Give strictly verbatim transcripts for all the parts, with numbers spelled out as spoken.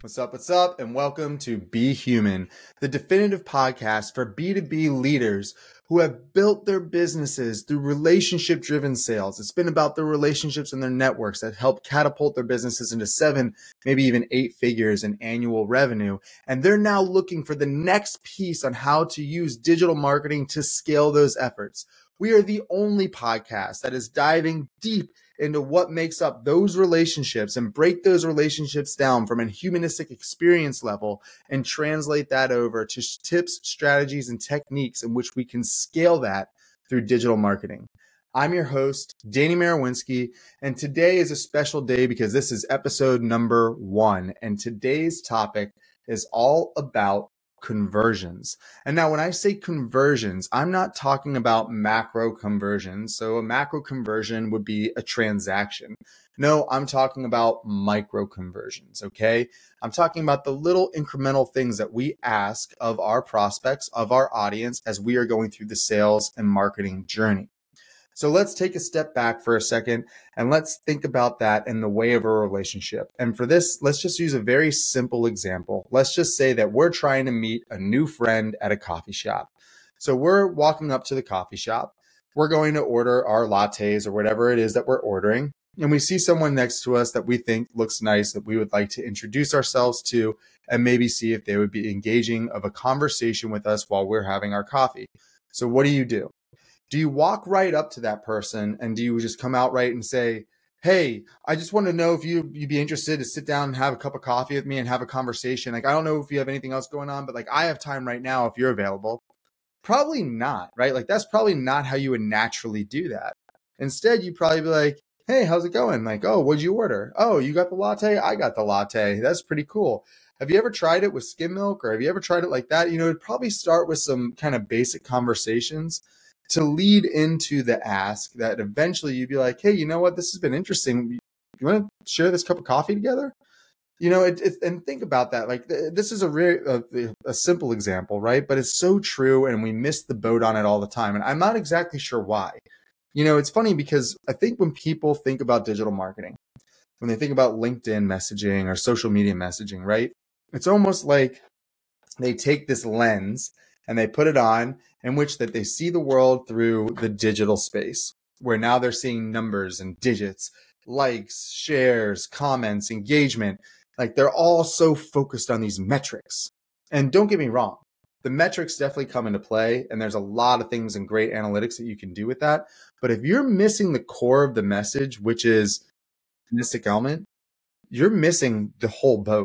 What's up, what's up, and welcome to Be Human, the definitive podcast for B two B leaders who have built their businesses through relationship-driven sales. It's been about their relationships and their networks that help catapult their businesses into seven, maybe even eight figures in annual revenue. And they're now looking for the next piece on how to use digital marketing to scale those efforts. We are the only podcast that is diving deep into what makes up those relationships and break those relationships down from a humanistic experience level and translate that over to tips, strategies, and techniques in which we can scale that through digital marketing. I'm your host, Danny Marawinski, and today is a special day because this is episode number one, and today's topic is all about conversions. And now when I say conversions, I'm not talking about macro conversions. So a macro conversion would be a transaction. No, I'm talking about micro conversions, okay? I'm talking about the little incremental things that we ask of our prospects, of our audience, as we are going through the sales and marketing journey. So let's take a step back for a second and let's think about that in the way of a relationship. And for this, let's just use a very simple example. Let's just say that we're trying to meet a new friend at a coffee shop. So we're walking up to the coffee shop. We're going to order our lattes or whatever it is that we're ordering. And we see someone next to us that we think looks nice, that we would like to introduce ourselves to, and maybe see if they would be engaging of a conversation with us while we're having our coffee. So what do you do? Do you walk right up to that person and do you just come out right and say, hey, I just want to know if you, you'd be interested to sit down and have a cup of coffee with me and have a conversation. Like, I don't know if you have anything else going on, but like, I have time right now if you're available. Probably not, right? Like, that's probably not how you would naturally do that. Instead, you'd probably be like, hey, how's it going? Like, oh, what'd you order? Oh, you got the latte? I got the latte. That's pretty cool. Have you ever tried it with skim milk or have you ever tried it like that? You know, it'd probably start with some kind of basic conversations to lead into the ask that eventually you'd be like, hey, you know what? This has been interesting. You want to share this cup of coffee together? You know, it, it, and think about that. Like, this is a, re- a a simple example, right? But it's so true, and we miss the boat on it all the time. And I'm not exactly sure why. You know, it's funny because I think when people think about digital marketing, when they think about LinkedIn messaging or social media messaging, right? It's almost like they take this lens and they put it on in which that they see the world through the digital space, where now they're seeing numbers and digits, likes, shares, comments, engagement. Like, they're all so focused on these metrics. And don't get me wrong, the metrics definitely come into play, and there's a lot of things and great analytics that you can do with that. But if you're missing the core of the message, which is mystic element, you're missing the whole boat.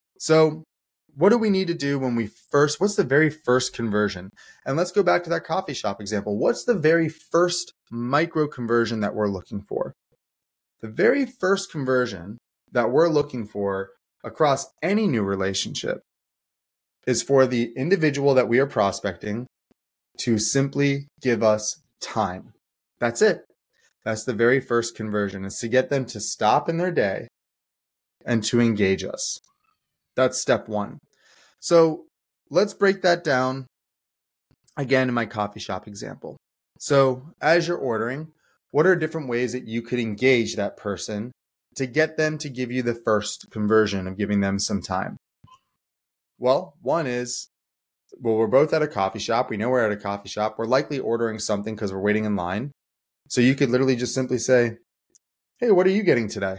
So what do we need to do when we first, what's the very first conversion? And let's go back to that coffee shop example. What's the very first micro conversion that we're looking for? The very first conversion that we're looking for across any new relationship is for the individual that we are prospecting to simply give us time. That's it. That's the very first conversion, is to get them to stop in their day and to engage us. That's step one. So let's break that down again in my coffee shop example. So as you're ordering, what are different ways that you could engage that person to get them to give you the first conversion of giving them some time? Well, one is, well, we're both at a coffee shop. We know we're at a coffee shop. We're likely ordering something because we're waiting in line. So you could literally just simply say, hey, what are you getting today?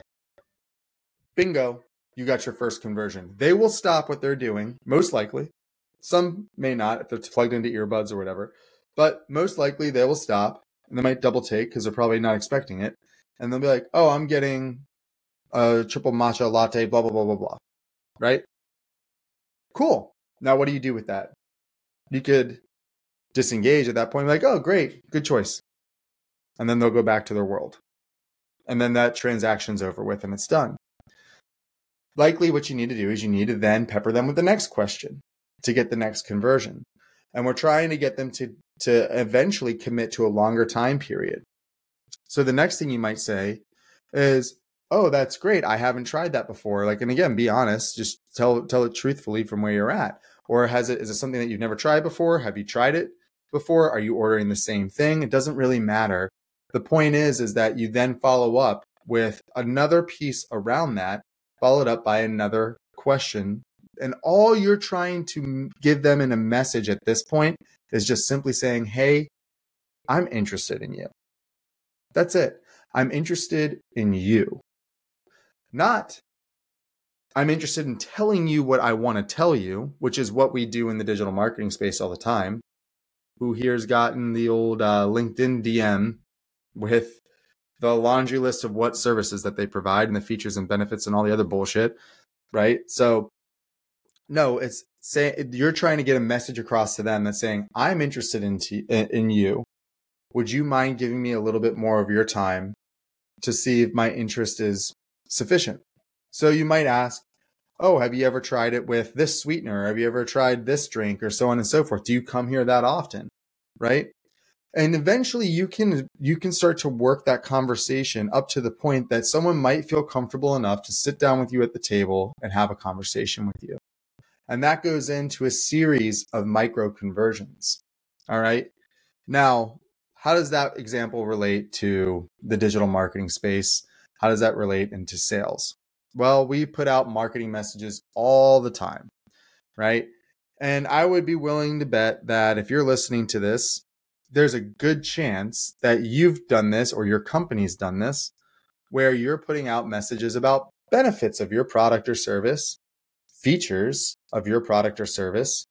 Bingo. You got your first conversion. They will stop what they're doing, most likely. Some may not if they're plugged into earbuds or whatever, but most likely they will stop and they might double take because they're probably not expecting it. And they'll be like, oh, I'm getting a triple matcha latte, blah, blah, blah, blah, blah. Right? Cool. Now, what do you do with that? You could disengage at that point, like, oh, great, good choice. And then they'll go back to their world. And then that transaction's over with and it's done. Likely what you need to do is you need to then pepper them with the next question to get the next conversion. And we're trying to get them to, to eventually commit to a longer time period. So the next thing you might say is, oh, that's great. I haven't tried that before. Like, and again, be honest, just tell, tell it truthfully from where you're at. Or has it, is it something that you've never tried before? Have you tried it before? Are you ordering the same thing? It doesn't really matter. The point is, is that you then follow up with another piece around that, followed up by another question. And all you're trying to give them in a message at this point is just simply saying, hey, I'm interested in you. That's it. I'm interested in you. Not, I'm interested in telling you what I want to tell you, which is what we do in the digital marketing space all the time. Who here's gotten the old uh, LinkedIn D M with the laundry list of what services that they provide and the features and benefits and all the other bullshit, right? So no, it's say you're trying to get a message across to them that's saying, I'm interested in, t- in you. Would you mind giving me a little bit more of your time to see if my interest is sufficient? So you might ask, oh, have you ever tried it with this sweetener? Have you ever tried this drink, or so on and so forth? Do you come here that often? Right? And eventually you can you can start to work that conversation up to the point that someone might feel comfortable enough to sit down with you at the table and have a conversation with you. And that goes into a series of micro conversions. All right. Now, how does that example relate to the digital marketing space? How does that relate into sales? Well, we put out marketing messages all the time, right? And I would be willing to bet that if you're listening to this, there's a good chance that you've done this or your company's done this, where you're putting out messages about benefits of your product or service, features of your product or service,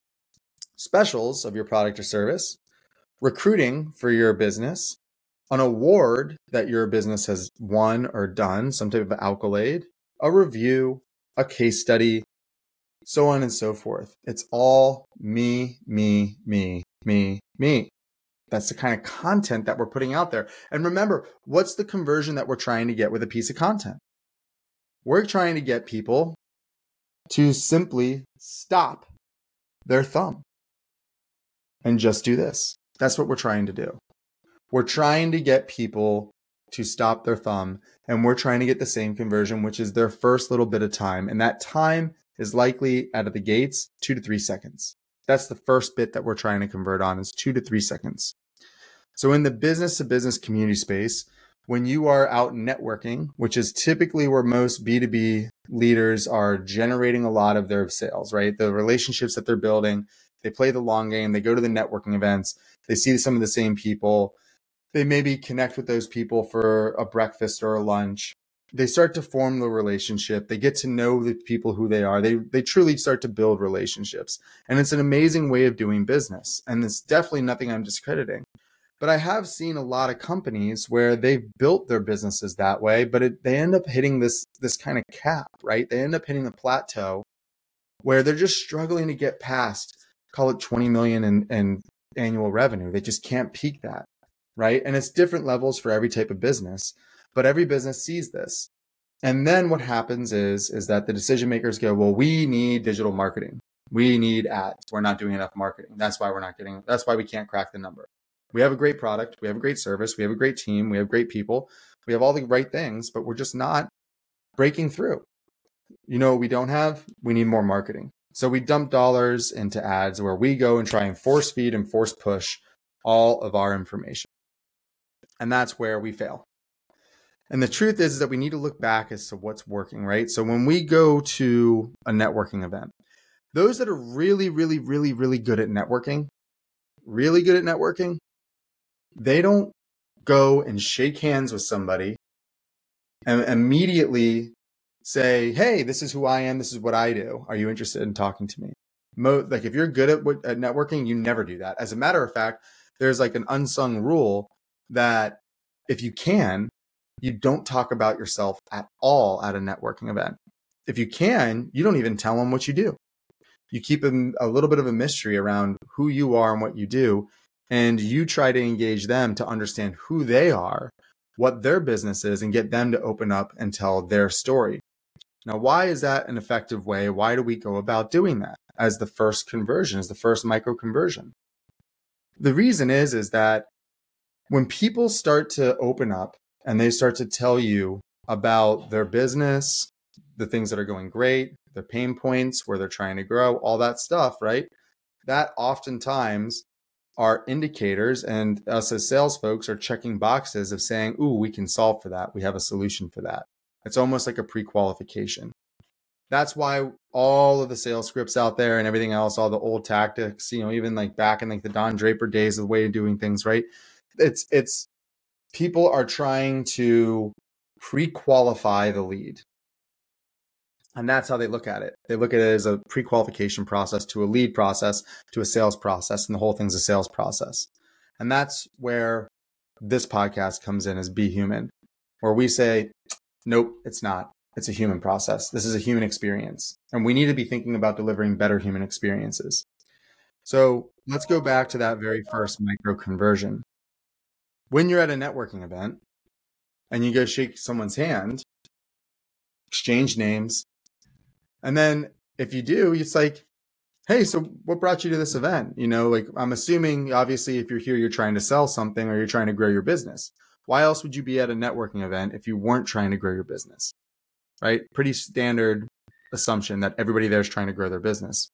specials of your product or service, recruiting for your business, an award that your business has won or done, some type of accolade, a review, a case study, so on and so forth. It's all me, me, me, me, me. That's the kind of content that we're putting out there. And remember, what's the conversion that we're trying to get with a piece of content? We're trying to get people to simply stop their thumb and just do this. That's what we're trying to do. We're trying to get people to stop their thumb, and we're trying to get the same conversion, which is their first little bit of time. And that time is likely out of the gates, two to three seconds. That's the first bit that we're trying to convert on, is two to three seconds. So in the business to business community space, when you are out networking, which is typically where most B two B leaders are generating a lot of their sales, right? The relationships that they're building, they play the long game, they go to the networking events, they see some of the same people, they maybe connect with those people for a breakfast or a lunch. They start to form the relationship. They get to know the people who they are. They they truly start to build relationships. And it's an amazing way of doing business. And it's definitely nothing I'm discrediting. But I have seen a lot of companies where they've built their businesses that way, but it, they end up hitting this, this kind of cap, right? They end up hitting a plateau where they're just struggling to get past, call it twenty million in, in annual revenue. They just can't peak that, right? And it's different levels for every type of business, but every business sees this. And then what happens is, is that the decision makers go, well, we need digital marketing. We need ads. We're not doing enough marketing. That's why we're not getting, that's why we can't crack the number. We have a great product. We have a great service. We have a great team. We have great people. We have all the right things, but we're just not breaking through. You know what we don't have? We need more marketing. So we dump dollars into ads where we go and try and force feed and force push all of our information. And that's where we fail. And the truth is, is that we need to look back as to what's working, right? So when we go to a networking event, those that are really, really, really, really good at networking, really good at networking, they don't go and shake hands with somebody and immediately say, hey, this is who I am. This is what I do. Are you interested in talking to me? Mo- like if you're good at, what, at networking, you never do that. As a matter of fact, there's like an unsung rule that if you can, you don't talk about yourself at all at a networking event. If you can, you don't even tell them what you do. You keep a, a little bit of a mystery around who you are and what you do. And you try to engage them to understand who they are, what their business is, and get them to open up and tell their story. Now, why is that an effective way? Why do we go about doing that as the first conversion, as the first micro conversion? The reason is, is that when people start to open up and they start to tell you about their business, the things that are going great, their pain points, where they're trying to grow, all that stuff, right? That oftentimes are indicators, and us as sales folks are checking boxes of saying, ooh, we can solve for that. We have a solution for that. It's almost like a pre-qualification. That's why all of the sales scripts out there and everything else, all the old tactics, you know, even like back in like the Don Draper days, the way of doing things, right? It's, it's, people are trying to pre-qualify the lead. And that's how they look at it. They look at it as a pre-qualification process to a lead process to a sales process. And the whole thing's a sales process. And that's where this podcast comes in as Be Human, where we say, nope, it's not. It's a human process. This is a human experience. And we need to be thinking about delivering better human experiences. So let's go back to that very first micro conversion. When you're at a networking event and you go shake someone's hand, exchange names, and then if you do, it's like, hey, so what brought you to this event? You know, like I'm assuming, obviously, if you're here, you're trying to sell something or you're trying to grow your business. Why else would you be at a networking event if you weren't trying to grow your business? Right? Pretty standard assumption that everybody there is trying to grow their business.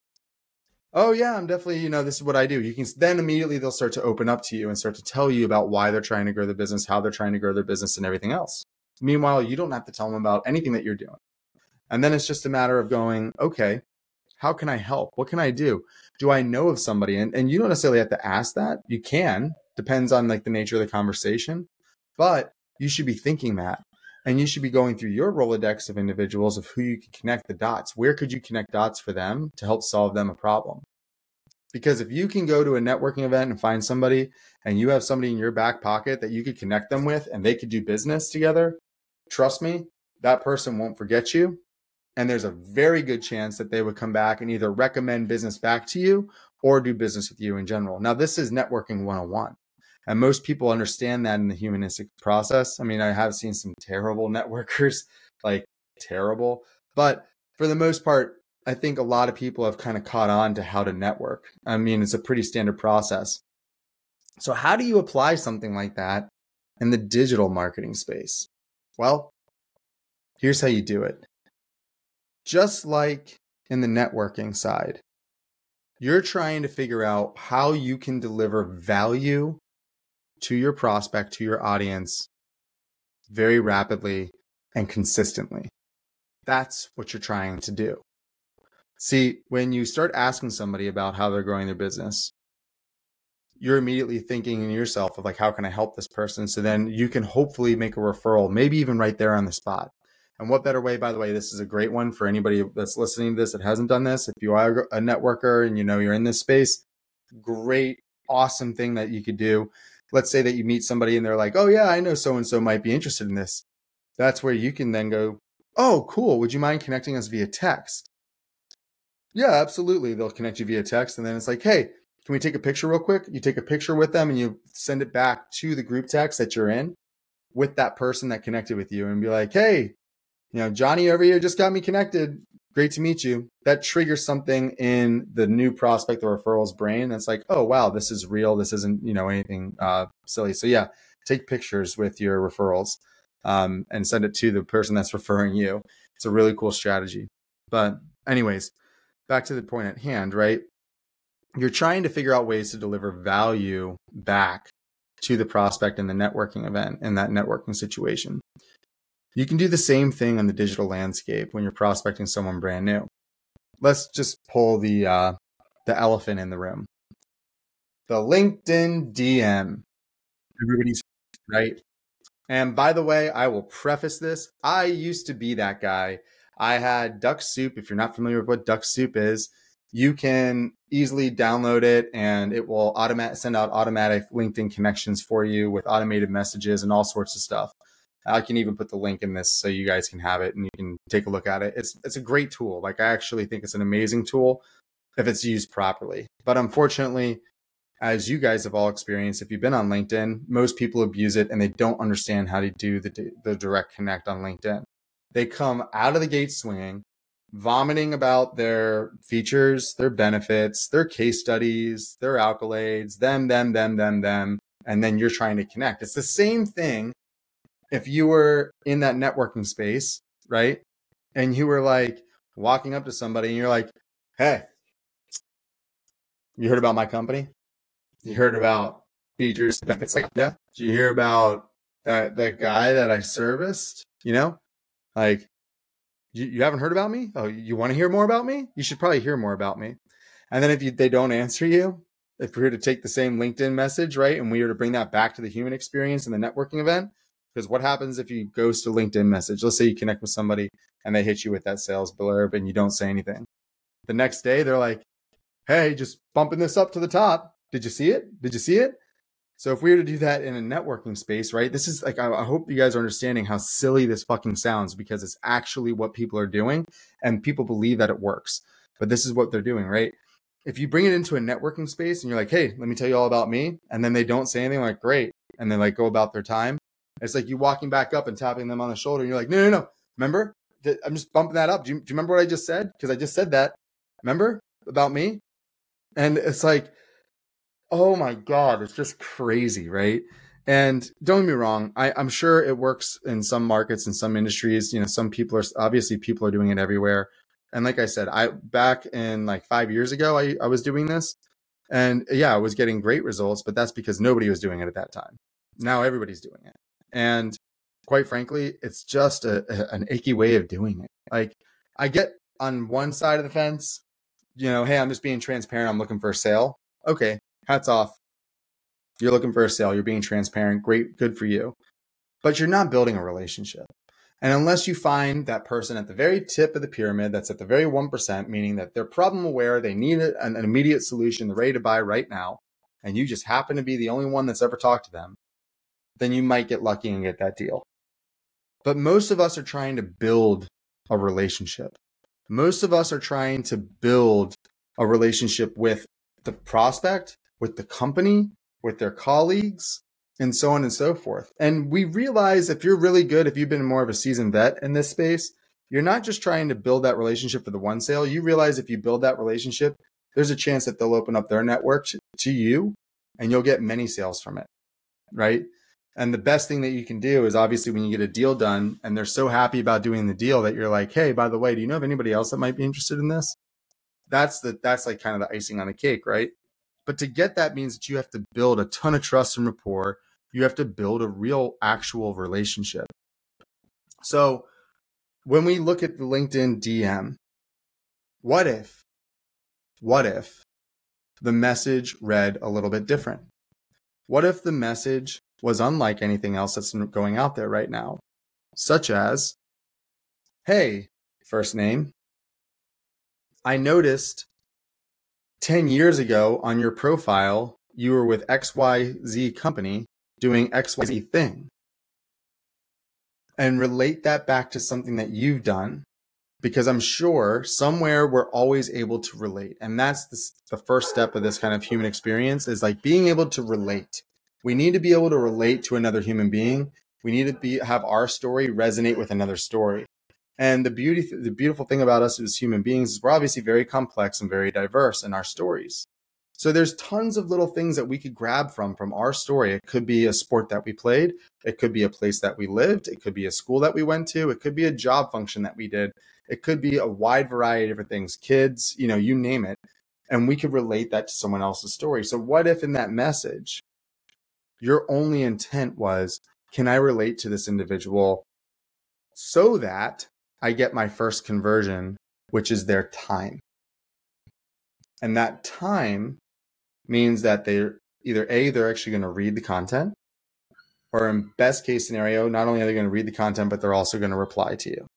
Oh yeah, I'm definitely, you know, this is what I do. You can then immediately they'll start to open up to you and start to tell you about why they're trying to grow their business, how they're trying to grow their business and everything else. Meanwhile, you don't have to tell them about anything that you're doing. And then it's just a matter of going, okay, how can I help? What can I do? Do I know of somebody? And, and you don't necessarily have to ask that. You can, depends on like the nature of the conversation, but you should be thinking that. And you should be going through your Rolodex of individuals of who you can connect the dots. Where could you connect dots for them to help solve them a problem? Because if you can go to a networking event and find somebody and you have somebody in your back pocket that you could connect them with and they could do business together, trust me, that person won't forget you. And there's a very good chance that they would come back and either recommend business back to you or do business with you in general. Now, this is networking one oh one. And most people understand that in the humanistic process. I mean, I have seen some terrible networkers, like terrible. But for the most part, I think a lot of people have kind of caught on to how to network. I mean, it's a pretty standard process. So how do you apply something like that in the digital marketing space? Well, here's how you do it. Just like in the networking side, you're trying to figure out how you can deliver value to your prospect, to your audience, very rapidly and consistently. That's what you're trying to do. See, when you start asking somebody about how they're growing their business, you're immediately thinking in yourself of like, how can I help this person? So then you can hopefully make a referral, maybe even right there on the spot. And what better way, by the way, this is a great one for anybody that's listening to this that hasn't done this. If you are a networker and you know you're in this space, great, awesome thing that you could do. Let's say that you meet somebody and they're like, oh yeah, I know so-and-so might be interested in this. That's where you can then go, oh, cool. Would you mind connecting us via text? Yeah, absolutely. They'll connect you via text. And then it's like, hey, can we take a picture real quick? You take a picture with them and you send it back to the group text that you're in with that person that connected with you and be like, hey, you know, Johnny over here just got me connected. Great to meet you. That triggers something in the new prospect or referral's brain. That's like, oh, wow, this is real. This isn't, you know, anything uh, silly. So yeah, take pictures with your referrals um, and send it to the person that's referring you. It's a really cool strategy. But anyways, back to the point at hand, right? You're trying to figure out ways to deliver value back to the prospect in the networking event, in that networking situation. You can do the same thing on the digital landscape when you're prospecting someone brand new. Let's just pull the uh, the elephant in the room. The LinkedIn D M. Everybody's right. And by the way, I will preface this. I used to be that guy. I had Duck Soup. If you're not familiar with what Duck Soup is, you can easily download it and it will automatic send out automatic LinkedIn connections for you with automated messages and all sorts of stuff. I can even put the link in this so you guys can have it and you can take a look at it. It's it's a great tool. Like I actually think it's an amazing tool if it's used properly. But unfortunately, as you guys have all experienced, if you've been on LinkedIn, most people abuse it and they don't understand how to do the, the direct connect on LinkedIn. They come out of the gate swinging, vomiting about their features, their benefits, their case studies, their accolades, them, them, them, them, them, and then you're trying to connect. It's the same thing if you were in that networking space, right? And you were like walking up to somebody and you're like, hey, you heard about my company? You heard about features, benefits? Like, yeah. Did you hear about that, that guy that I serviced? You know, like You, you haven't heard about me? Oh, you want to hear more about me? You should probably hear more about me. And then if you, they don't answer you, if we were to take the same LinkedIn message, right, and we were to bring that back to the human experience in the networking event, because what happens if you ghost a LinkedIn message? Let's say you connect with somebody and they hit you with that sales blurb and you don't say anything. The next day, they're like, hey, just bumping this up to the top. Did you see it? Did you see it? So if we were to do that in a networking space, right, this is like, I, I hope you guys are understanding how silly this fucking sounds, because it's actually what people are doing and people believe that it works. But this is what they're doing, right? If you bring it into a networking space and you're like, hey, let me tell you all about me, and then they don't say anything, like, great, and then like go about their time, it's like you walking back up and tapping them on the shoulder and you're like, no, no, no, remember? I'm just bumping that up. Do you, do you remember what I just said? Because I just said that. Remember about me? And it's like, oh my God, it's just crazy, right? And don't get me wrong, I, I'm sure it works in some markets, in some industries. You know, some people are, obviously people are doing it everywhere. And like I said, I back in like five years ago, I, I was doing this. And yeah, I was getting great results, but that's because nobody was doing it at that time. Now everybody's doing it. And quite frankly, it's just a, a, an icky way of doing it. Like, I get on one side of the fence, you know, hey, I'm just being transparent. I'm looking for a sale. Okay, hats off. You're looking for a sale. You're being transparent. Great, good for you. But you're not building a relationship. And unless you find that person at the very tip of the pyramid, that's at the very one percent, meaning that they're problem aware, they need an, an immediate solution, they're ready to buy right now, and you just happen to be the only one that's ever talked to them, then you might get lucky and get that deal. But most of us are trying to build a relationship. Most of us are trying to build a relationship with the prospect, with the company, with their colleagues, and so on and so forth. And we realize if you're really good, if you've been more of a seasoned vet in this space, you're not just trying to build that relationship for the one sale. You realize if you build that relationship, there's a chance that they'll open up their network to you and you'll get many sales from it, right? And the best thing that you can do is obviously when you get a deal done and they're so happy about doing the deal that you're like, hey, by the way, do you know of anybody else that might be interested in this? That's the that's like kind of the icing on the cake, right? But to get that means that you have to build a ton of trust and rapport. You have to build a real, actual relationship. So when we look at the LinkedIn D M, what if, what if the message read a little bit different? What if the message was unlike anything else that's going out there right now? Such as, hey, first name, I noticed ten years ago on your profile, you were with X Y Z company doing X Y Z thing. And relate that back to something that you've done, because I'm sure somewhere we're always able to relate. And that's the, the first step of this kind of human experience, is like being able to relate. We need to be able to relate to another human being. We need to be have our story resonate with another story. And the beauty, the beautiful thing about us as human beings is we're obviously very complex and very diverse in our stories. So there's tons of little things that we could grab from from our story. It could be a sport that we played. It could be a place that we lived. It could be a school that we went to. It could be a job function that we did. It could be a wide variety of different things, kids, you know, you name it. And we could relate that to someone else's story. So what if in that message, your only intent was, can I relate to this individual so that I get my first conversion, which is their time? And that time means that they're either A, they're actually going to read the content, or in best case scenario, not only are they going to read the content, but they're also going to reply to you.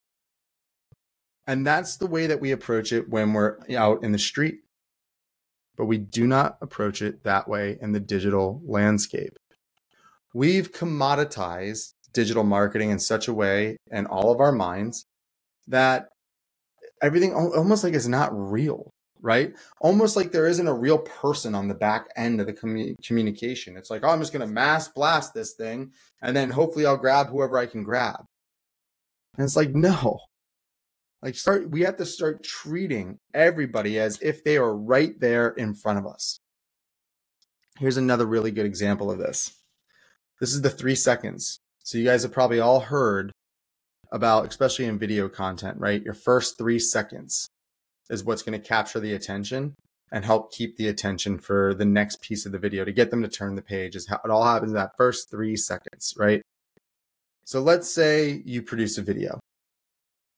And that's the way that we approach it when we're out in the street. But we do not approach it that way in the digital landscape. We've commoditized digital marketing in such a way in all of our minds that everything almost like is not real. Right? Almost like there isn't a real person on the back end of the commu- communication. It's like, oh, I'm just going to mass blast this thing, and then hopefully I'll grab whoever I can grab. And it's like, no. Like, start. We have to start treating everybody as if they are right there in front of us. Here's another really good example of this. This is the three seconds. So you guys have probably all heard about, especially in video content, right? Your first three seconds is what's going to capture the attention and help keep the attention for the next piece of the video to get them to turn the page. Is how it all happens in that first three seconds, right? So let's say you produce a video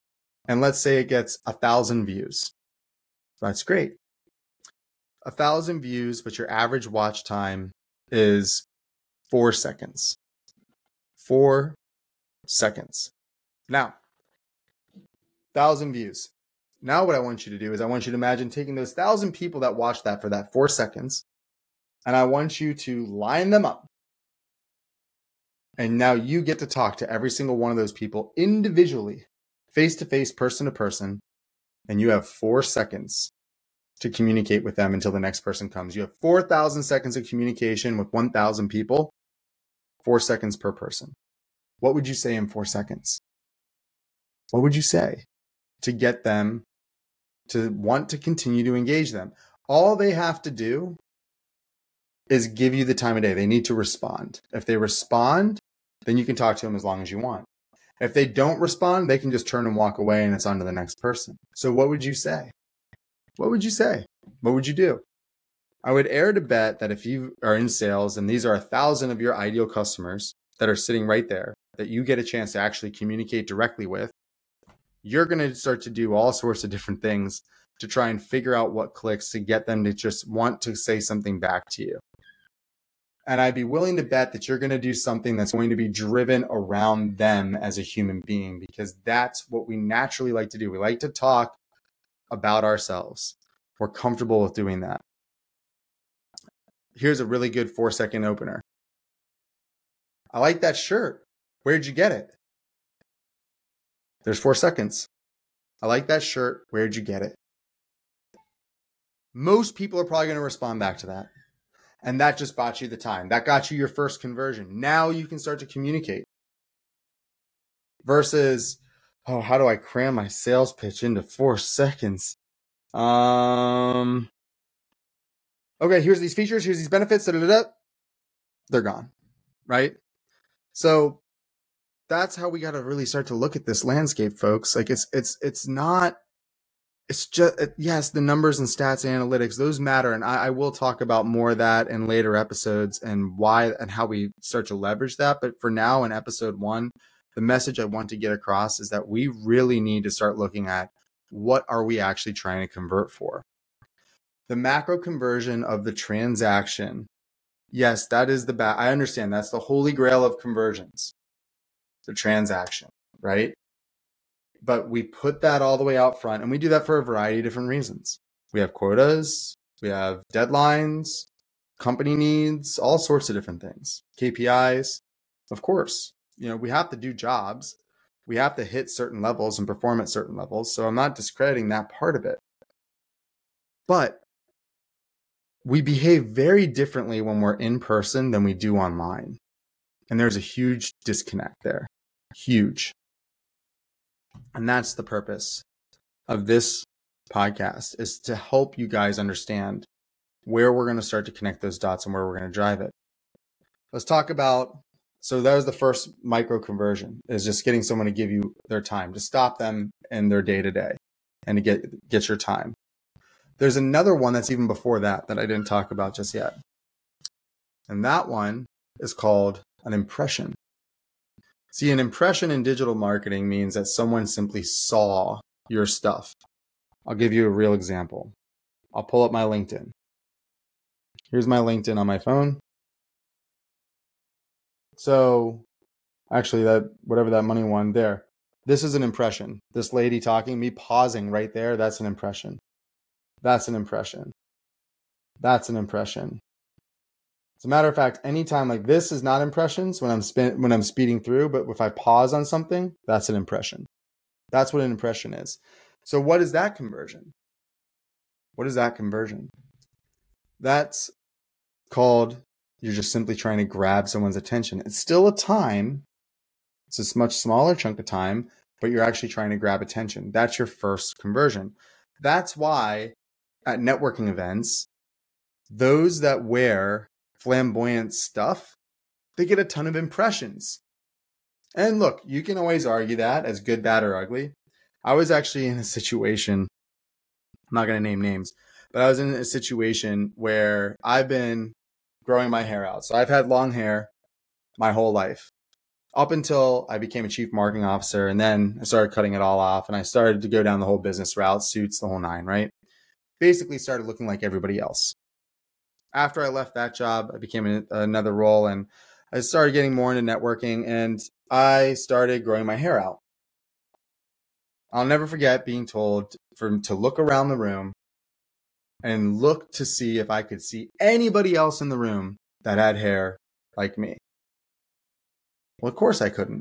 And let's say it gets a thousand views. That's great. A thousand views, but your average watch time is four seconds. Four seconds. Now, thousand views. Now what I want you to do is I want you to imagine taking those thousand people that watched that for that four seconds, and I want you to line them up. And now you get to talk to every single one of those people individually, face-to-face, person-to-person, and you have four seconds to communicate with them until the next person comes. You have four thousand seconds of communication with one thousand people, four seconds per person. What would you say in four seconds? What would you say to get them to want to continue to engage them? All they have to do is give you the time of day. They need to respond. If they respond, then you can talk to them as long as you want. If they don't respond, they can just turn and walk away and it's on to the next person. So what would you say? What would you say? What would you do? I would err to bet that if you are in sales and these are a thousand of your ideal customers that are sitting right there, that you get a chance to actually communicate directly with, you're going to start to do all sorts of different things to try and figure out what clicks to get them to just want to say something back to you. And I'd be willing to bet that you're going to do something that's going to be driven around them as a human being, because that's what we naturally like to do. We like to talk about ourselves. We're comfortable with doing that. Here's a really good four second opener. I like that shirt. Where'd you get it? There's four seconds. I like that shirt. Where'd you get it? Most people are probably going to respond back to that. And that just bought you the time. That got you your first conversion. Now you can start to communicate. Versus, oh, how do I cram my sales pitch into four seconds? Um, okay, here's these features. Here's these benefits. Da, da, da, da. They're gone, right? So that's how we got to really start to look at this landscape, folks. Like it's, it's, it's not, it's just, yes, the numbers and stats and analytics, those matter. And I, I will talk about more of that in later episodes and why and how we start to leverage that. But for now, in episode one, the message I want to get across is that we really need to start looking at what are we actually trying to convert for. The macro conversion of the transaction. Yes, that is the ba- I understand that's the holy grail of conversions, the transaction, right? But we put that all the way out front, and we do that for a variety of different reasons. We have quotas, we have deadlines, company needs, all sorts of different things, K P Is. Of course, you know, we have to do jobs. We have to hit certain levels and perform at certain levels. So I'm not discrediting that part of it. But we behave very differently when we're in person than we do online. And there's a huge disconnect there. Huge. And that's the purpose of this podcast, is to help you guys understand where we're going to start to connect those dots and where we're going to drive it. Let's talk about, so that was the first micro conversion, is just getting someone to give you their time, to stop them in their day to day and to get, get your time. There's another one that's even before that that I didn't talk about just yet. And that one is called an impression. See, an impression in digital marketing means that someone simply saw your stuff. I'll give you a real example. I'll pull up my LinkedIn. Here's my LinkedIn on my phone. So actually, that whatever that money one there, this is an impression. This lady talking, me pausing right there, that's an impression. That's an impression. That's an impression. As a matter of fact, anytime like this is not impressions when I'm spin- when I'm speeding through, but if I pause on something, that's an impression. That's what an impression is. So what is that conversion? What is that conversion? That's called, you're just simply trying to grab someone's attention. It's still a time. It's a much smaller chunk of time, but you're actually trying to grab attention. That's your first conversion. That's why at networking events, those that wear flamboyant stuff, they get a ton of impressions. And look, you can always argue that as good, bad, or ugly. I was actually in a situation, I'm not going to name names, but I was in a situation where I've been growing my hair out. So I've had long hair my whole life, up until I became a chief marketing officer. And then I started cutting it all off and I started to go down the whole business route, suits, the whole nine, right? Basically started looking like everybody else. After I left that job, I became a, another role and I started getting more into networking and I started growing my hair out. I'll never forget being told for, to look around the room and look to see if I could see anybody else in the room that had hair like me. Well, of course I couldn't.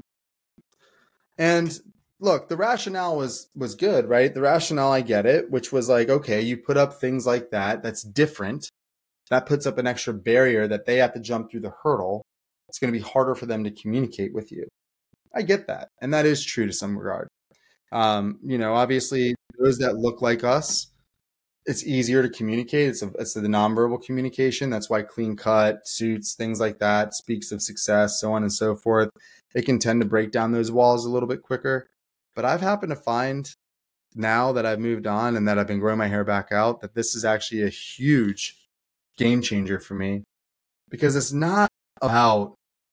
And look, the rationale was was good, right? The rationale, I get it, which was like, okay, you put up things like that. That's different. That puts up an extra barrier that they have to jump through the hurdle. It's going to be harder for them to communicate with you. I get that. And that is true to some regard. Um, you know, obviously, those that look like us, it's easier to communicate. It's, a, it's the nonverbal communication. That's why clean cut, suits, things like that, speaks of success, so on and so forth. It can tend to break down those walls a little bit quicker. But I've happened to find now that I've moved on and that I've been growing my hair back out, that this is actually a huge game changer for me, because it's not about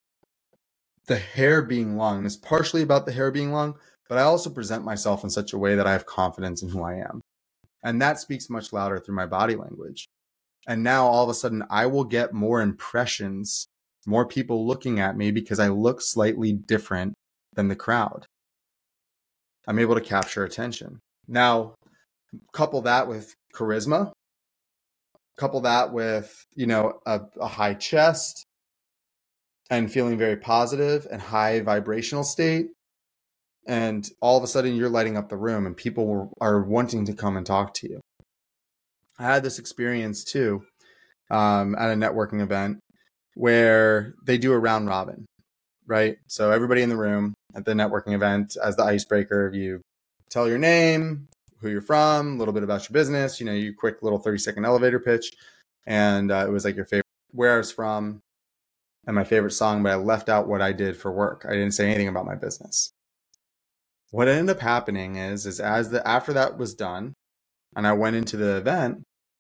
the hair being long. It's partially about the hair being long, but I also present myself in such a way that I have confidence in who I am. And that speaks much louder through my body language. And now all of a sudden I will get more impressions, more people looking at me because I look slightly different than the crowd. I'm able to capture attention. Now, couple that with charisma, couple that with, you know, a, a high chest and feeling very positive and high vibrational state. And all of a sudden you're lighting up the room and people were, are wanting to come and talk to you. I had this experience too um, at a networking event where they do a round robin, right? So everybody in the room at the networking event, as the icebreaker, you tell your name, who you're from, a little bit about your business, you know, you quick little thirty second elevator pitch. And uh, it was like your favorite, where I was from and my favorite song, but I left out what I did for work. I didn't say anything about my business. What ended up happening is, is as the, after that was done and I went into the event,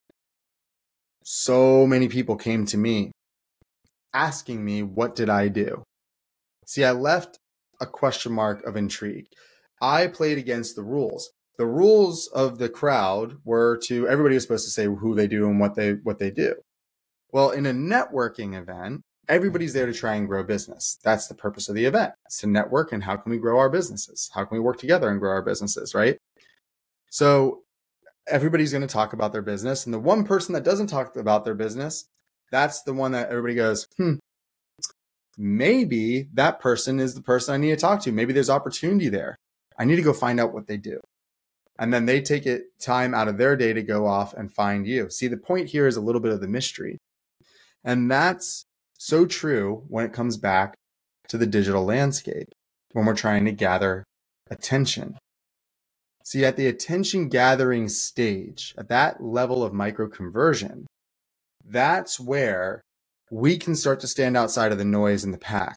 so many people came to me asking me, what did I do? See, I left a question mark of intrigue. I played against the rules. The rules of the crowd were to, everybody was supposed to say who they do and what they, what they do. Well, in a networking event, everybody's there to try and grow business. That's the purpose of the event. It's to network and how can we grow our businesses? How can we work together and grow our businesses, right? So everybody's going to talk about their business. And the one person that doesn't talk about their business, that's the one that everybody goes, hmm, maybe that person is the person I need to talk to. Maybe there's opportunity there. I need to go find out what they do. And then they take it time out of their day to go off and find you. See, the point here is a little bit of the mystery. And that's so true when it comes back to the digital landscape, when we're trying to gather attention. See, at the attention gathering stage, at that level of micro conversion, that's where we can start to stand outside of the noise in the pack.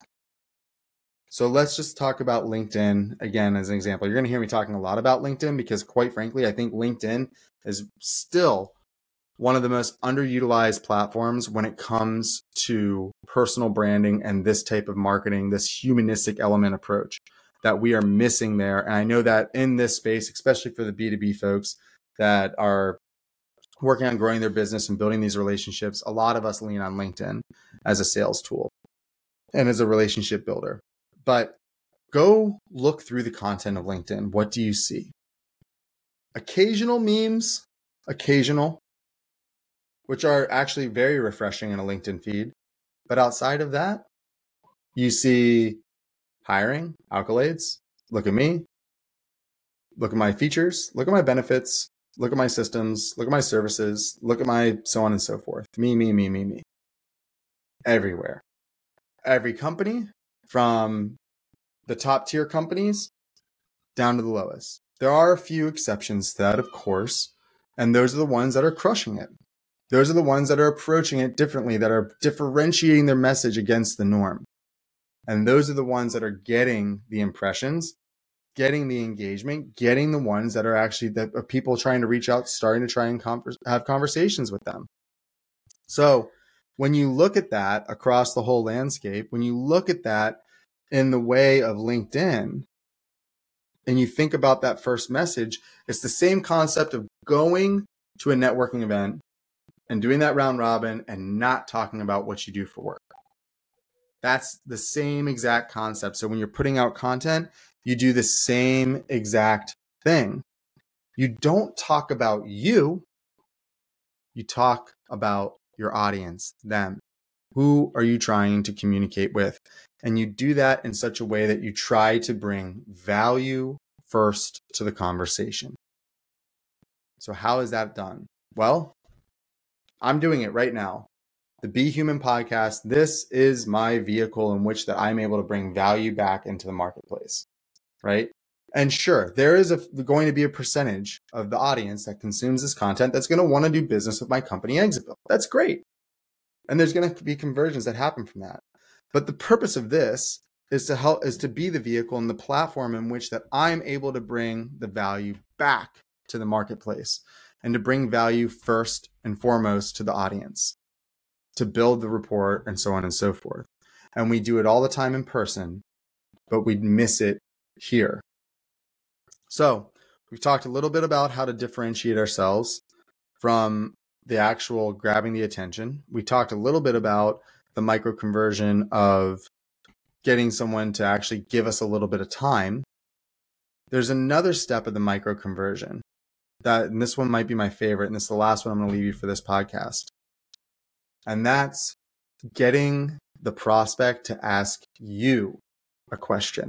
So let's just talk about LinkedIn again as an example. You're going to hear me talking a lot about LinkedIn because, quite frankly, I think LinkedIn is still one of the most underutilized platforms when it comes to personal branding and this type of marketing, this humanistic element approach that we are missing there. And I know that in this space, especially for the B two B folks that are working on growing their business and building these relationships, a lot of us lean on LinkedIn as a sales tool and as a relationship builder. But go look through the content of LinkedIn. What do you see? Occasional memes, occasional, which are actually very refreshing in a LinkedIn feed. But outside of that, you see hiring, accolades, look at me, look at my features, look at my benefits, look at my systems, look at my services, look at my so on and so forth. Me, me, me, me, me. Everywhere. Every company, from the top tier companies down to the lowest. There are a few exceptions to that, of course, and those are the ones that are crushing it. Those are the ones that are approaching it differently, that are differentiating their message against the norm. And those are the ones that are getting the impressions, getting the engagement, getting the ones that are actually the are people trying to reach out, starting to try and converse, have conversations with them. So when you look at that across the whole landscape, when you look at that in the way of LinkedIn, and you think about that first message, it's the same concept of going to a networking event and doing that round robin and not talking about what you do for work. That's the same exact concept. So when you're putting out content, you do the same exact thing. You don't talk about you. You talk about your audience, them. Who are you trying to communicate with? And you do that in such a way that you try to bring value first to the conversation. So how is that done? Well, I'm doing it right now. The Be Human podcast, this is my vehicle in which that I'm able to bring value back into the marketplace, right? And sure, there is a, going to be a percentage of the audience that consumes this content that's going to want to do business with my company, Exitbill. That's great. And there's going to be conversions that happen from that. But the purpose of this is to help, is to be the vehicle and the platform in which that I'm able to bring the value back to the marketplace and to bring value first and foremost to the audience, to build the rapport and so on and so forth. And we do it all the time in person, but we miss it here. So we've talked a little bit about how to differentiate ourselves from the actual grabbing the attention. We talked a little bit about the micro conversion of getting someone to actually give us a little bit of time. There's another step of the micro conversion that, and this one might be my favorite, and this is the last one I'm going to leave you for this podcast. And that's getting the prospect to ask you a question.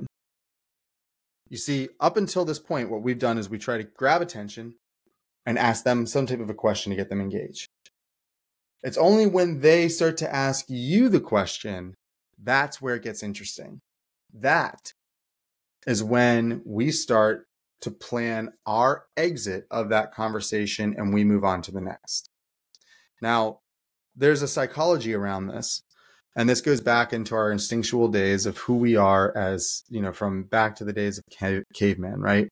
You see, up until this point, what we've done is we try to grab attention and ask them some type of a question to get them engaged. It's only when they start to ask you the question, that's where it gets interesting. That is when we start to plan our exit of that conversation and we move on to the next. Now, there's a psychology around this, and this goes back into our instinctual days of who we are as, you know, from back to the days of cave- caveman, right?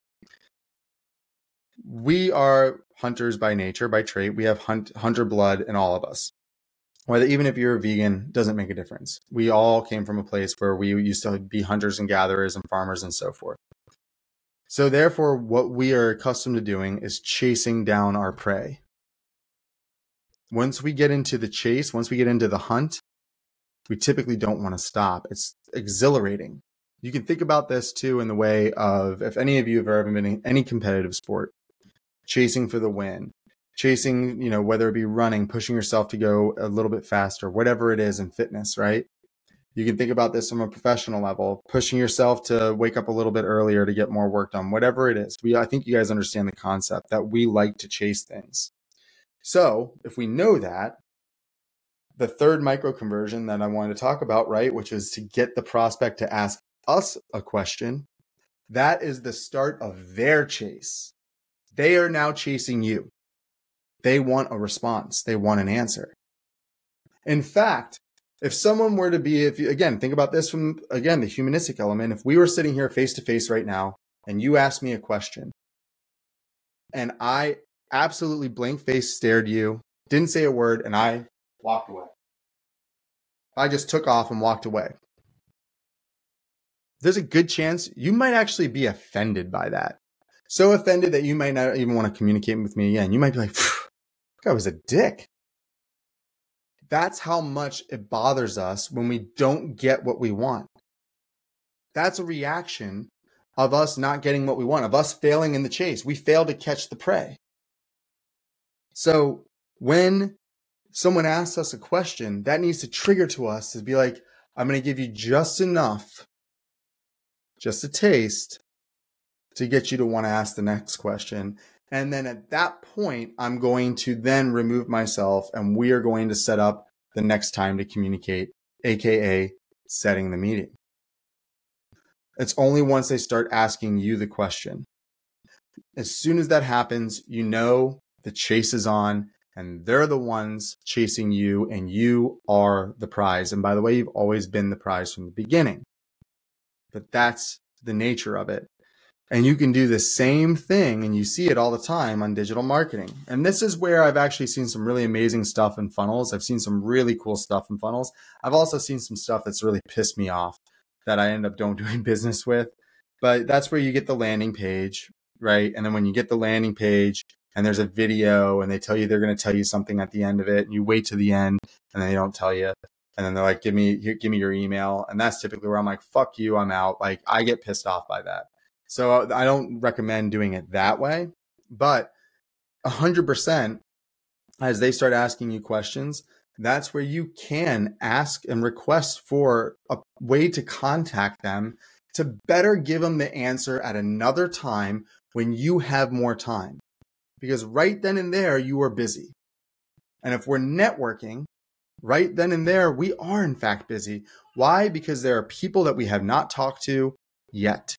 We are hunters by nature, by trait. We have hunt, hunter blood in all of us. Whether even if you're a vegan, doesn't make a difference. We all came from a place where we used to be hunters and gatherers and farmers and so forth. So therefore, what we are accustomed to doing is chasing down our prey. Once we get into the chase, once we get into the hunt, we typically don't want to stop. It's exhilarating. You can think about this too in the way of, if any of you have ever been in any competitive sport, chasing for the win, chasing, you know, whether it be running, pushing yourself to go a little bit faster, whatever it is in fitness, right? You can think about this from a professional level, pushing yourself to wake up a little bit earlier to get more work done, whatever it is. We, I think you guys understand the concept that we like to chase things. So if we know that, the third micro conversion that I wanted to talk about, right, which is to get the prospect to ask us a question, that is the start of their chase. They are now chasing you. They want a response. They want an answer. In fact, if someone were to be, if you, again, think about this from, again, the humanistic element. If we were sitting here face to face right now and you asked me a question and I absolutely blank face stared you, didn't say a word, and I walked away. I just took off and walked away. There's a good chance you might actually be offended by that. So offended that you might not even want to communicate with me again. You might be like, that guy was a dick. That's how much it bothers us when we don't get what we want. That's a reaction of us not getting what we want, of us failing in the chase. We fail to catch the prey. So when someone asks us a question, that needs to trigger to us to be like, I'm going to give you just enough, just a taste, to get you to want to ask the next question. And then at that point, I'm going to then remove myself and we are going to set up the next time to communicate, A K A setting the meeting. It's only once they start asking you the question. As soon as that happens, you know the chase is on and they're the ones chasing you and you are the prize. And by the way, you've always been the prize from the beginning. But that's the nature of it. And you can do the same thing, and you see it all the time on digital marketing. And this is where I've actually seen some really amazing stuff in funnels. I've seen some really cool stuff in funnels. I've also seen some stuff that's really pissed me off. that I end up don't doing business with. But that's where you get the landing page, right? And then when you get the landing page and there's a video and they tell you they're going to tell you something at the end of it, and you wait to the end and they don't tell you. And then they're like, give me, give me your email. And that's typically where I'm like, fuck you, I'm out. Like, I get pissed off by that. So I don't recommend doing it that way. But one hundred percent, as they start asking you questions, that's where you can ask and request for a way to contact them to better give them the answer at another time when you have more time. Because right then and there, you are busy. And if we're networking, right then and there, we are in fact busy. Why? Because there are people that we have not talked to yet.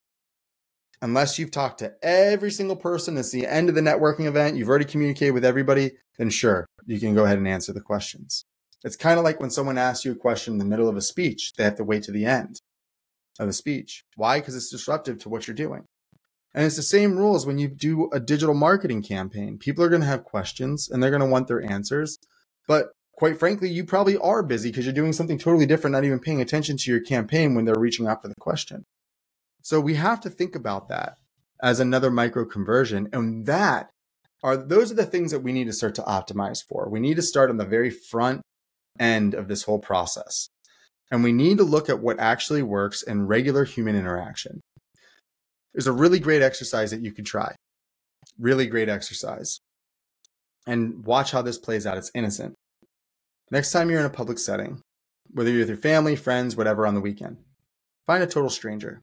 Unless you've talked to every single person, it's the end of the networking event, you've already communicated with everybody, then sure, you can go ahead and answer the questions. It's kind of like when someone asks you a question in the middle of a speech, they have to wait to the end of the speech. Why? Because it's disruptive to what you're doing. And it's the same rules when you do a digital marketing campaign. People are going to have questions and they're going to want their answers. But quite frankly, you probably are busy because you're doing something totally different, not even paying attention to your campaign when they're reaching out for the question. So we have to think about that as another micro conversion. And that are, those are the things that we need to start to optimize for. We need to start on the very front end of this whole process. And we need to look at what actually works in regular human interaction. There's a really great exercise that you could try. Really great exercise. And watch how this plays out. It's innocent. Next time you're in a public setting, whether you're with your family, friends, whatever on the weekend, find a total stranger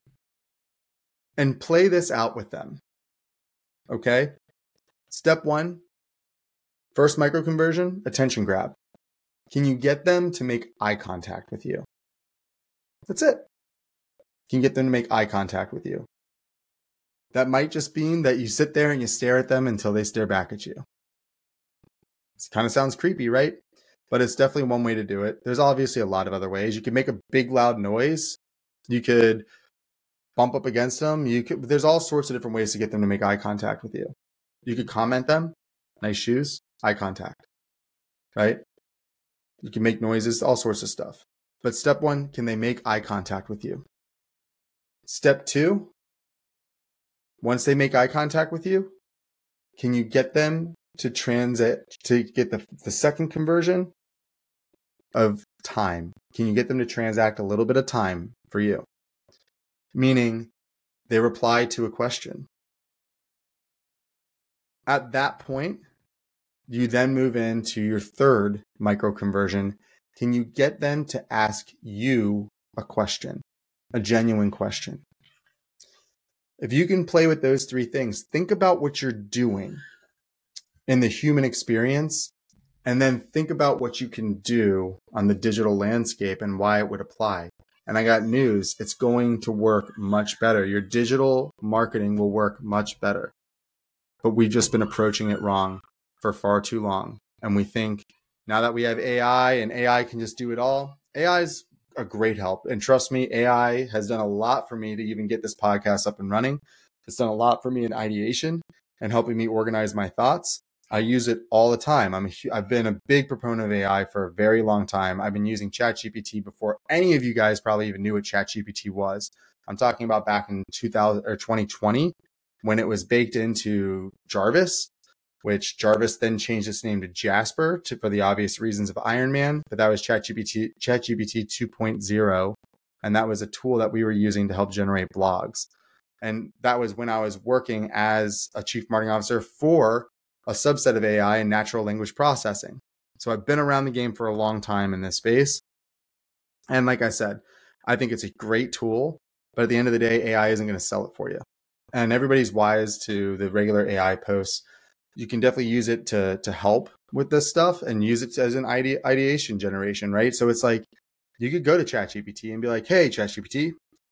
and play this out with them. Okay? Step one, first micro conversion, attention grab. Can you get them to make eye contact with you? That's it. Can you get them to make eye contact with you? That might just mean that you sit there and you stare at them until they stare back at you. It kind of sounds creepy, right? But it's definitely one way to do it. There's obviously a lot of other ways. You could make a big loud noise. You could bump up against them. You could, there's all sorts of different ways to get them to make eye contact with you. You could comment them, nice shoes, eye contact, right? You can make noises, all sorts of stuff. But step one, can they make eye contact with you? Step two, once they make eye contact with you, can you get them to transit, to get the, the second conversion of time? Can you get them to transact a little bit of time for you? Meaning they reply to a question. At that point, you then move into your third micro conversion. Can you get them to ask you a question, a genuine question? If you can play with those three things, think about what you're doing in the human experience, and then think about what you can do on the digital landscape and why it would apply. And I got news, it's going to work much better. Your digital marketing will work much better. But we've just been approaching it wrong for far too long. And we think now that we have A I and A I can just do it all, A I is a great help. And trust me, A I has done a lot for me to even get this podcast up and running. It's done a lot for me in ideation and helping me organize my thoughts. I use it all the time. I'm a, I've been a big proponent of A I for a very long time. I've been using ChatGPT before any of you guys probably even knew what ChatGPT was. I'm talking about back in two thousand or twenty twenty when it was baked into Jarvis, which Jarvis then changed its name to Jasper to, for the obvious reasons of Iron Man. But that was ChatGPT, ChatGPT two point oh. And that was a tool that we were using to help generate blogs. And that was when I was working as a chief marketing officer for a subset of A I and natural language processing. So I've been around the game for a long time in this space. And like I said, I think it's a great tool, but at the end of the day, A I isn't going to sell it for you. And everybody's wise to the regular A I posts. You can definitely use it to, to help with this stuff and use it as an ide- ideation generation, right? So it's like, you could go to ChatGPT and be like, hey, ChatGPT,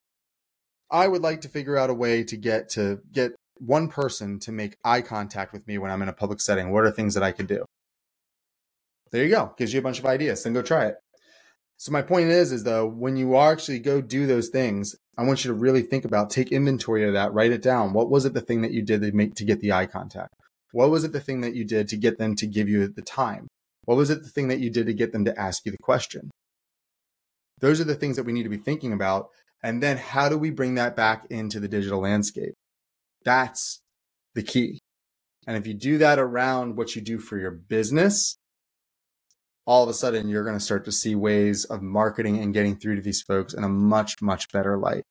I would like to figure out a way to get to get one person to make eye contact with me when I'm in a public setting. What are things that I could do? There you go. Gives you a bunch of ideas. Then go try it. So my point is, is though, when you actually go do those things, I want you to really think about, take inventory of that, write it down. What was it the thing that you did to make to get the eye contact? What was it the thing that you did to get them to give you the time? What was it the thing that you did to get them to ask you the question? Those are the things that we need to be thinking about. And then how do we bring that back into the digital landscape? That's the key. And if you do that around what you do for your business, all of a sudden you're going to start to see ways of marketing and getting through to these folks in a much, much better light.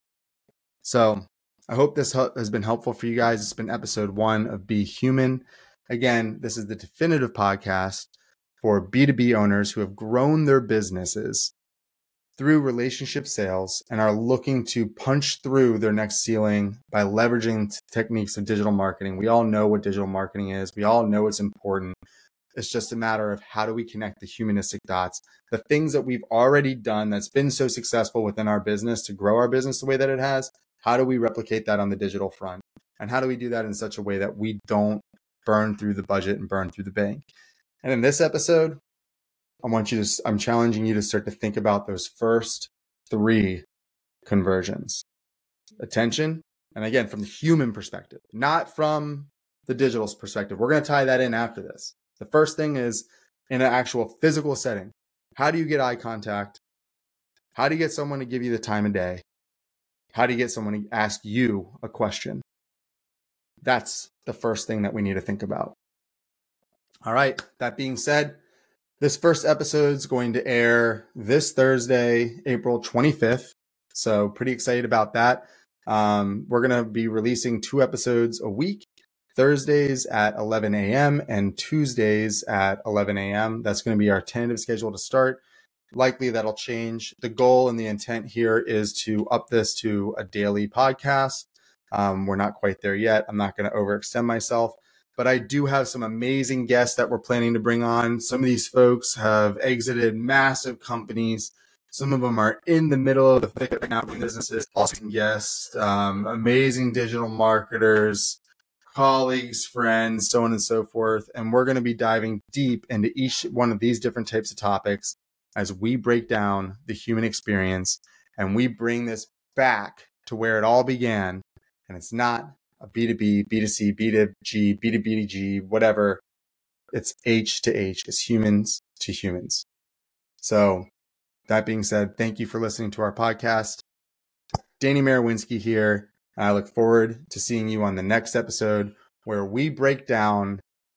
So I hope this has been helpful for you guys. It's been episode one of Be Human. Again, this is the definitive podcast for B two B owners who have grown their businesses through relationship sales and are looking to punch through their next ceiling by leveraging techniques of digital marketing. We all know what digital marketing is. We all know it's important. It's just a matter of how do we connect the humanistic dots, the things that we've already done that's been so successful within our business to grow our business the way that it has. How do we replicate that on the digital front? And how do we do that in such a way that we don't burn through the budget and burn through the bank? And in this episode, I want you to, I'm challenging you to start to think about those first three conversions. Attention. And again, from the human perspective, not from the digital perspective. We're going to tie that in after this. The first thing is in an actual physical setting. How do you get eye contact? How do you get someone to give you the time of day? How do you get someone to ask you a question? That's the first thing that we need to think about. All right. That being said, this first episode is going to air this Thursday, April twenty-fifth. So pretty excited about that. Um, we're going to be releasing two episodes a week, Thursdays at eleven a.m. and Tuesdays at eleven a.m. That's going to be our tentative schedule to start. Likely that'll change. The goal and the intent here is to up this to a daily podcast. Um, we're not quite there yet. I'm not going to overextend myself. But I do have some amazing guests that we're planning to bring on. Some of these folks have exited massive companies. Some of them are in the middle of the thick of now businesses. Awesome guests, um, amazing digital marketers, colleagues, friends, so on and so forth. And we're going to be diving deep into each one of these different types of topics as we break down the human experience and we bring this back to where it all began. And it's not a B two B, B two C, B two G, B two B to G, whatever. It's H to H. It's humans to humans. So that being said, thank you for listening to our podcast. Danny Marowinski here. I look forward to seeing you on the next episode where we break down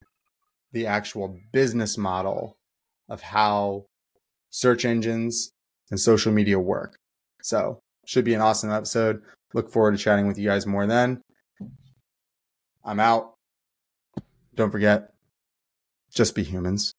the actual business model of how search engines and social media work. So should be an awesome episode. Look forward to chatting with you guys more then. I'm out. Don't forget, just be humans.